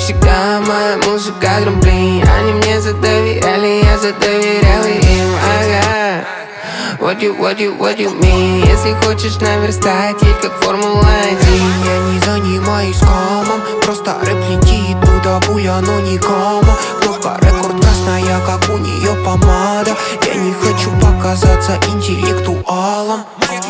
всегда моя музыка трамплин. Они мне задоверяли, я задоверял им. Ага. What you mean? Если хочешь наверстать, едь как Формула-1. Я не занимаюсь камом, просто рэп летит, туда буя, но никому. Кнопка рекорд красная, как у нее помада. Я не хочу показаться интеллектуалом.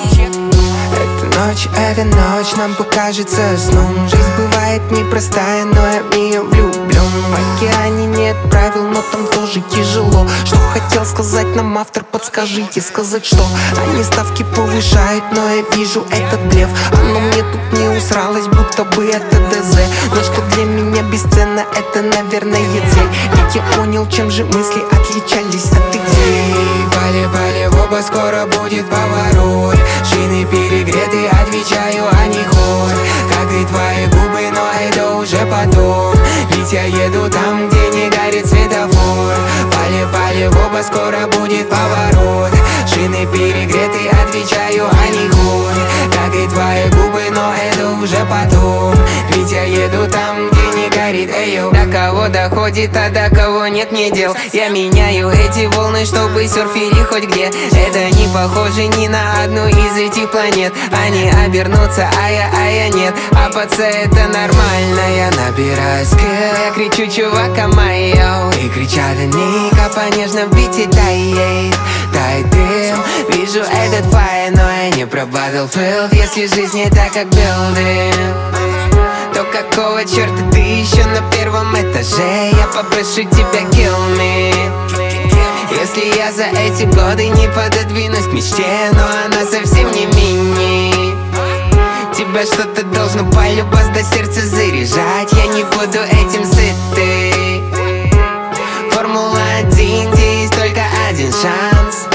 Эта ночь нам покажется сном. Жизнь бывает непростая, но я в нее влюблен. В океане нет правил, но там тоже тяжело. Что хотел сказать нам автор, подскажите, сказать что? Они ставки повышают, но я вижу этот блеф. Оно мне тут не усралось, будто бы это ДЗ. Но что для меня бесценно, это, наверное, цель. Ведь я понял, чем же мысли отличались от идей. Пали в оба, скоро будет поворот. Шины перегреты, отвечаю, они ход. Как и твои губы, но это уже потом. Ведь я еду там, где не горит светофор. Пали в оба, скоро будет поворот. Шины перегреты, отвечаю, они ход. Как и твои губы, но это уже потом. Ведь я еду там, где не горит, эйо. До кого доходит, а до кого нет, не дел. Я меняю эти волны, чтобы серфили хоть где. Это не похоже ни на одну из этих планет. Они обернутся, а я нет. А ПЦ это нормально, я набираю скилл. Я кричу, чувака моё. И кричат они, по нежном бите тает дым. Вижу этот файл, но я не про Battlefield. Если жизнь не так, как билдинг, то какого черта ты еще на первом этаже? Я попрошу тебя kill me. Если я за эти годы не пододвинусь к мечте, но она совсем не мини. Тебя что-то должно полюбас до сердца заряжать. Я не буду этим сытый. Формула-1, где есть только один шанс.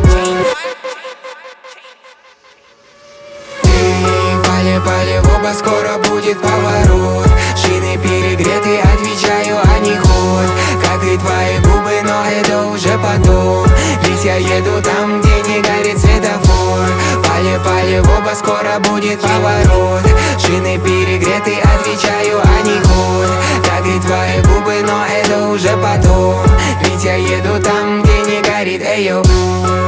Пали в оба, скоро будет поворот. Шины перегреты, отвечаю, они ход. Как и твои губы, но это уже потом. Ведь я еду там, где не горит светофор. Пали в оба, скоро будет поворот. Шины перегреты, отвечаю, они ход. Как и твои губы, но это уже потом. Ведь я еду там, где не горит, эйо.